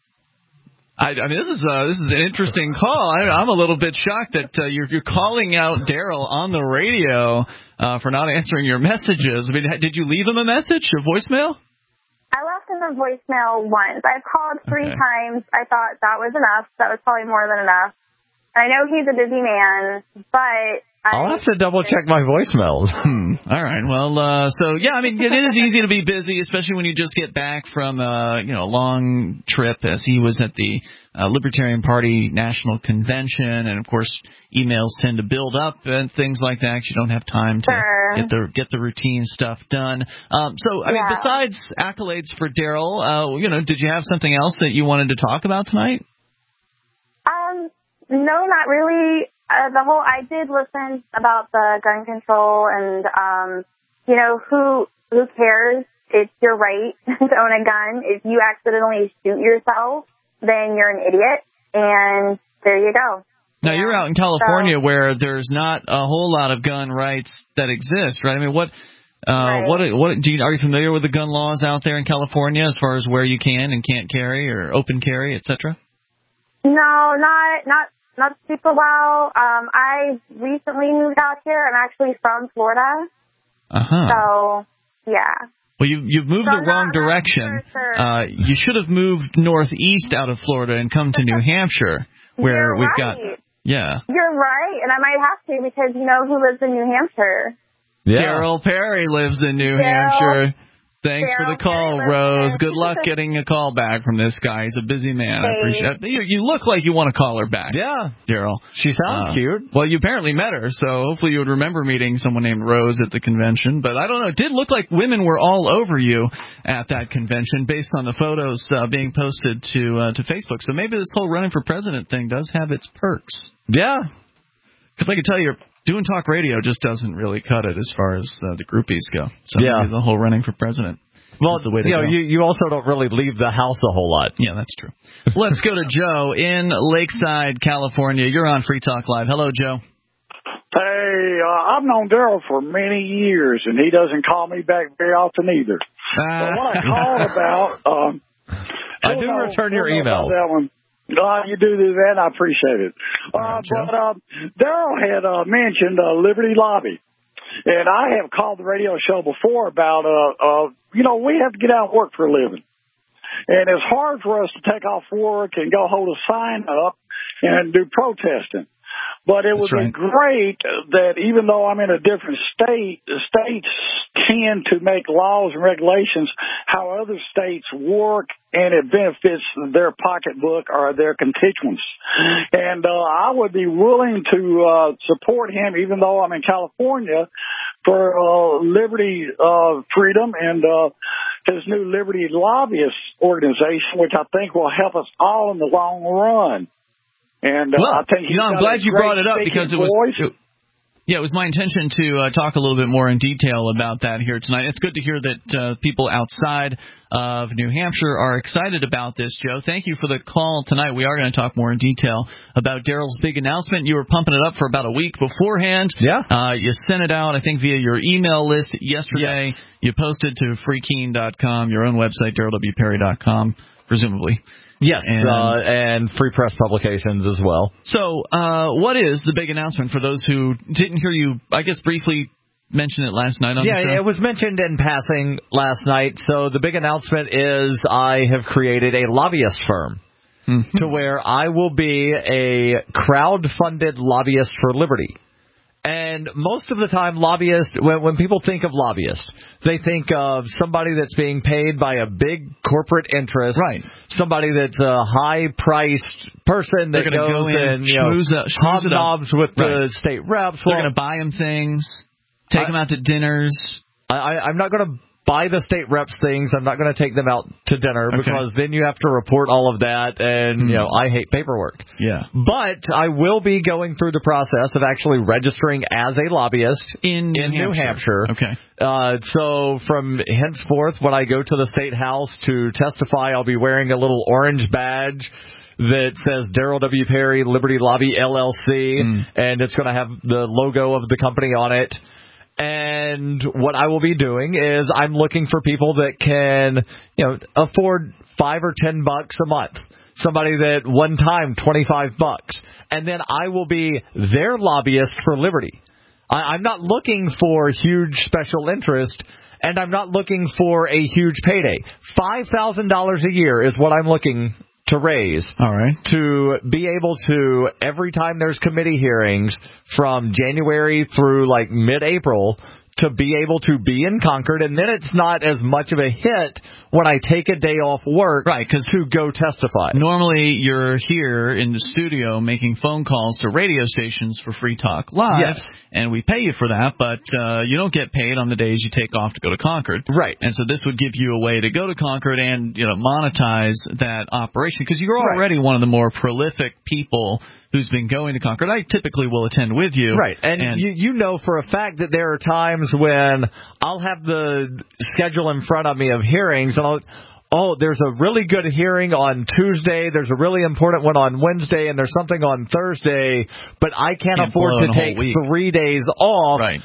I, I mean, this is uh, this is an interesting call. I, I'm a little bit shocked that uh, you're, you're calling out Daryl on the radio uh, for not answering your messages. I mean, did you leave him a message, a voicemail? I left him a voicemail once. I've called three okay. times. I thought that was enough. That was probably more than enough. I know he's a busy man, but I'll have to double check my voicemails. Hmm. All right. Well, uh, so yeah, I mean, it is easy to be busy, especially when you just get back from uh, you know, a long trip, as he was at the uh, Libertarian Party National Convention, and of course, emails tend to build up and things like that. You don't have time to sure. get the get the routine stuff done. Um, so, I yeah. mean, besides accolades for Daryl, uh, you know, did you have something else that you wanted to talk about tonight? Um, no, not really. Uh, the whole, I did listen about the gun control and, um, you know, who, who cares it's your right to own a gun. If you accidentally shoot yourself, then you're an idiot, and there you go. Now, yeah. you're out in California so, where there's not a whole lot of gun rights that exist, right? I mean, what, uh, right. what, what, do you, are you familiar with the gun laws out there in California as far as where you can and can't carry or open carry, et cetera? No, not, not, not super well. Um, I recently moved out here. I'm actually from Florida. Uh-huh. So, yeah. Well, you, you've moved so the wrong not, direction. Not sure. Uh, you should have moved northeast out of Florida and come to New Hampshire, where You're we've right. got. Yeah. You're right, and I might have to because you know who lives in New Hampshire. Yeah. Daryl Perry lives in New Daryl, Hampshire. Thanks Daryl for the call, Perry Rose. Good luck getting a call back from this guy. He's a busy man. I appreciate it. You, you look like you want to call her back. Yeah. Daryl. She sounds uh, cute. Well, you apparently met her, so hopefully you would remember meeting someone named Rose at the convention. But I don't know. It did look like women were all over you at that convention based on the photos uh, being posted to uh, to Facebook. So maybe this whole running for president thing does have its perks. Yeah. Because I can tell you, doing talk radio just doesn't really cut it as far as uh, the groupies go. So yeah. maybe the whole running for president. Well, the way to you know, go. you, you also don't really leave the house a whole lot. Yeah, that's true. Let's go to Joe in Lakeside, California. You're on Free Talk Live. Hello, Joe. Hey, uh, I've known Daryl for many years, and he doesn't call me back very often either. Uh, so what I called about... Um, I do know, return your emails. That one. Uh, you do do that, I appreciate it. Uh, right, but uh, Daryl had uh, mentioned uh, Liberty Lobby. And I have called the radio show before about, uh, uh, you know, we have to get out and work for a living. And it's hard for us to take off work and go hold a sign up and do protesting. But it would right. be great that even though I'm in a different state, the states tend to make laws and regulations how other states work, and it benefits their pocketbook or their constituents. And uh, I would be willing to uh, support him, even though I'm in California, for uh, Liberty uh, Freedom and uh, his new Liberty Lobbyist organization, which I think will help us all in the long run. And uh, well, I think you know, I'm glad you brought it up because it was. It, yeah, it was my intention to uh, talk a little bit more in detail about that here tonight. It's good to hear that uh, people outside of New Hampshire are excited about this, Joe. Thank you for the call tonight. We are going to talk more in detail about Daryl's big announcement. You were pumping it up for about a week beforehand. Yeah. Uh, you sent it out, I think, via your email list yesterday. Yes. You posted to free keen dot com, your own website, daryl w perry dot com, presumably. Yes, and, uh, and Free Press Publications as well. So uh, what is the big announcement for those who didn't hear you, I guess, briefly mention it last night on yeah, the show? It was mentioned in passing last night. So the big announcement is I have created a lobbyist firm mm-hmm. to where I will be a crowd-funded lobbyist for liberty. And most of the time, lobbyists, when, when people think of lobbyists, they think of somebody that's being paid by a big corporate interest, right? Somebody that's a high-priced person that goes go in and you know, hobnobs with right. the state reps. They're well, going to buy them things, take I, them out to dinners. I, I, I'm not going to buy the state reps things. I'm not going to take them out to dinner okay. because then you have to report all of that, and mm. you know I hate paperwork. Yeah. But I will be going through the process of actually registering as a lobbyist in New, in New Hampshire. Hampshire. Okay. Uh, so from henceforth, when I go to the State House to testify, I'll be wearing a little orange badge that says Daryl W. Perry Liberty Lobby L L C, mm. and it's going to have the logo of the company on it. And what I will be doing is I'm looking for people that can, you know, afford five or ten bucks a month. Somebody that one time twenty-five bucks, and then I will be their lobbyist for liberty. I, I'm not looking for huge special interest, and I'm not looking for a huge payday. Five thousand dollars a year is what I'm looking to raise. All right. To be able to, every time there's committee hearings from January through like mid-April, to be able to be in Concord, and then it's not as much of a hit when I take a day off work right, cause to go testify. Normally you're here in the studio making phone calls to radio stations for Free Talk Live, yes. and we pay you for that, but uh, you don't get paid on the days you take off to go to Concord. Right. And so this would give you a way to go to Concord and, you know, monetize that operation, because you're already right. one of the more prolific people who's been going to Concord. I typically will attend with you. Right. And, and you, you know for a fact that there are times when I'll have the schedule in front of me of hearings, and I'll, oh, there's a really good hearing on Tuesday, there's a really important one on Wednesday, and there's something on Thursday, but I can't, can't afford to take three days off. Right.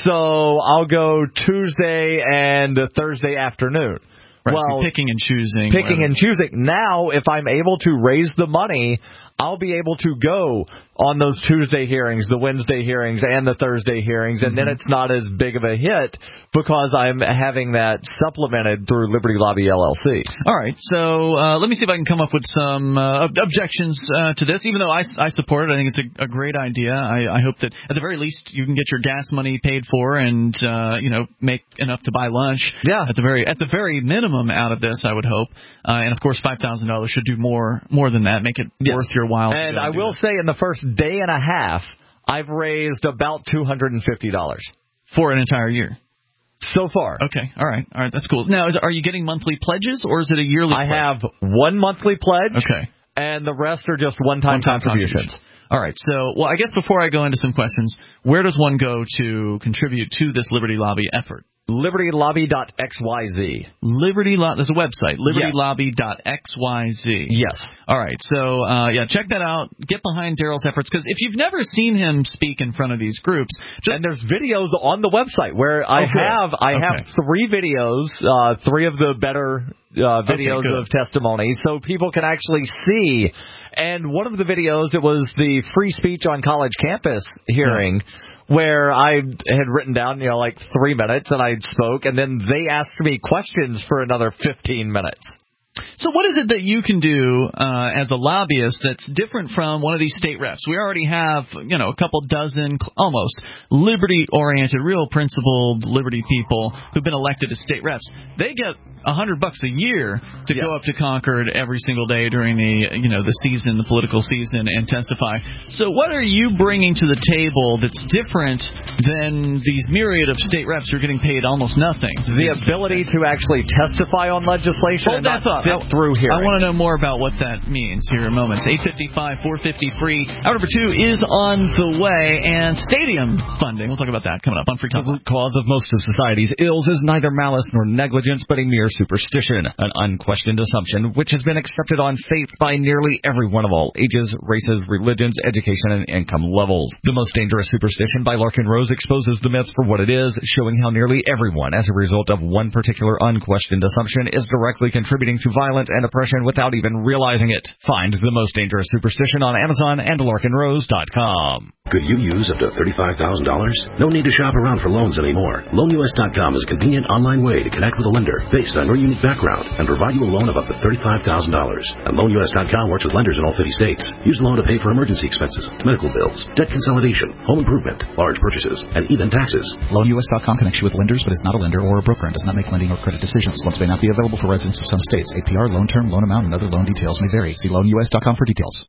So I'll go Tuesday and Thursday afternoon. Right, well, so picking and choosing. Picking whatever. and choosing. Now, if I'm able to raise the money, I'll be able to go on those Tuesday hearings, the Wednesday hearings, and the Thursday hearings, and mm-hmm. then it's not as big of a hit because I'm having that supplemented through Liberty Lobby L L C. All right, so uh, let me see if I can come up with some uh, objections uh, to this. Even though I, I support it, I think it's a, a great idea. I, I hope that at the very least you can get your gas money paid for and uh, you know make enough to buy lunch. Yeah. At the very at the very minimum out of this, I would hope, uh, and of course five thousand dollars should do more more than that, make it yes. worth your while. And I will it. say, in the first day and a half, I've raised about two hundred fifty dollars. For an entire year? So far. Okay, all right, all right, that's cool. Now, is, are you getting monthly pledges, or is it a yearly I pledge? have one monthly pledge, okay, and the rest are just one-time, one-time contributions. contributions. All right, so, well, I guess before I go into some questions, where does one go to contribute to this Liberty Lobby effort? Liberty Lobby dot X Y Z. Liberty Lobby, there's a website, Liberty Lobby dot X Y Z. Yes. All right, so, uh, yeah, check that out. Get behind Daryl's efforts, because if you've never seen him speak in front of these groups, just and there's videos on the website where I okay. have I okay. have three videos, uh, three of the better uh, videos okay, of testimony, so people can actually see. And one of the videos, it was the free speech on college campus hearing. Yeah. Where I had written down, you know, like three minutes, and I spoke, and then they asked me questions for another fifteen minutes. So what is it that you can do uh, as a lobbyist that's different from one of these state reps? We already have, you know, a couple dozen almost liberty-oriented, real principled liberty people who've been elected as state reps. They get a hundred bucks a year to yeah. go up to Concord every single day during the, you know, the season, the political season, and testify. So what are you bringing to the table that's different than these myriad of state reps who are getting paid almost nothing? The ability to actually testify on legislation. Hold that thought. Sit through here. I want to know more about what that means here in moments. eight fifty-five, four fifty free. Hour number two is on the way, and stadium funding. We'll talk about that coming up on Free Talk. The root cause of most of society's ills is neither malice nor negligence, but a mere superstition, an unquestioned assumption which has been accepted on faith by nearly everyone of all ages, races, religions, education, and income levels. The Most Dangerous Superstition by Larkin Rose exposes the myths for what it is, showing how nearly everyone, as a result of one particular unquestioned assumption, is directly contributing to violence and oppression without even realizing it. Find The Most Dangerous Superstition on Amazon and larkin rose dot com. Could you use up to thirty-five thousand dollars? No need to shop around for loans anymore. loan U S dot com is a convenient online way to connect with a lender based on your unique background and provide you a loan of up to thirty-five thousand dollars. And loan U S dot com works with lenders in all fifty states. Use the loan to pay for emergency expenses, medical bills, debt consolidation, home improvement, large purchases, and even taxes. loan U S dot com connects you with lenders, but is not a lender or a broker and does not make lending or credit decisions. Loans may not be available for residents of some states. A P R, loan term, loan amount, and other loan details may vary. See loan U S dot com for details.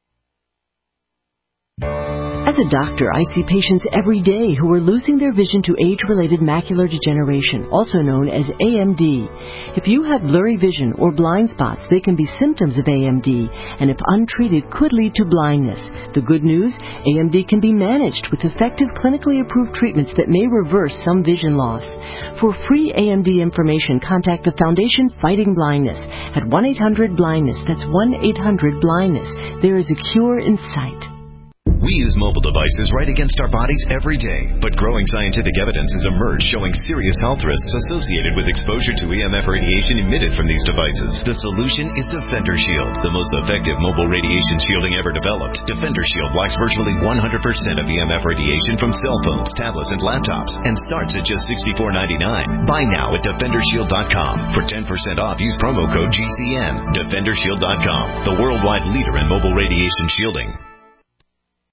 As a doctor, I see patients every day who are losing their vision to age-related macular degeneration, also known as A M D. If you have blurry vision or blind spots, they can be symptoms of A M D, and if untreated, could lead to blindness. The good news, A M D can be managed with effective clinically approved treatments that may reverse some vision loss. For free A M D information, contact the Foundation Fighting Blindness at one eight hundred blindness. That's one eight hundred blindness. There is a cure in sight. We use mobile devices right against our bodies every day, but growing scientific evidence has emerged showing serious health risks associated with exposure to E M F radiation emitted from these devices. The solution is Defender Shield, the most effective mobile radiation shielding ever developed. Defender Shield blocks virtually one hundred percent of E M F radiation from cell phones, tablets, and laptops, and starts at just sixty-four ninety-nine. Buy now at defender shield dot com. For ten percent off, use promo code G C N. defender shield dot com, the worldwide leader in mobile radiation shielding.